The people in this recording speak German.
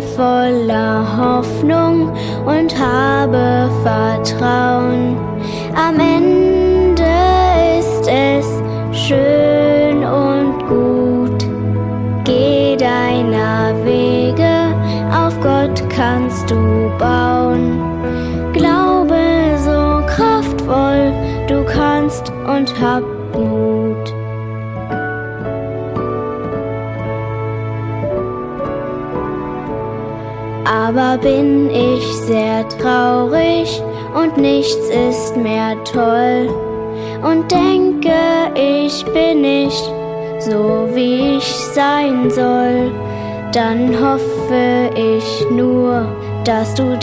sei voller Hoffnung und habe Vertrauen. Am Ende ist es schön und gut. Geh deiner Wege, auf Gott kannst du bauen. Glaube so kraftvoll, du kannst und hab Mut. Aber bin ich sehr traurig und nichts ist mehr toll und denke, ich bin nicht so, wie ich sein soll, dann hoffe ich nur, dass du